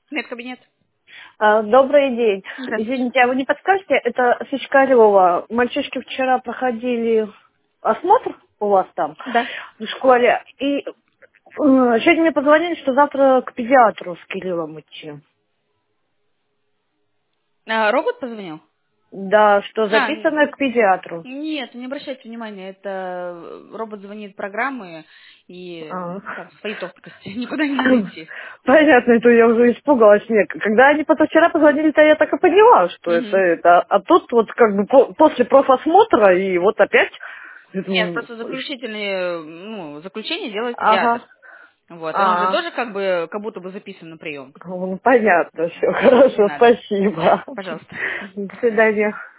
Медкабинет. Добрый день. Здравствуйте. Извините, а вы не подскажете, это Сычкарева. Мальчишки вчера проходили осмотр у вас там Да. в школе. И сегодня мне позвонили, что завтра к педиатру с Кириллом идти. Робот позвонил? Да, что А, записано к педиатру. нет, не обращайте внимания, это робот звонит программы, и А. там свои тонкости, никуда не надо идти. Понятно, это я уже испугалась. Нет, когда они потом вчера позвонили, то я так и поняла, что это Мгм. это. А тут вот как бы после профосмотра и вот опять. Я Нет, думаю, просто заключительные, заключение делает ага. педиатр. Вот, и он же А, тоже как будто бы записан на прием. ну, понятно, все Не хорошо, надо. спасибо. Пожалуйста. До свидания.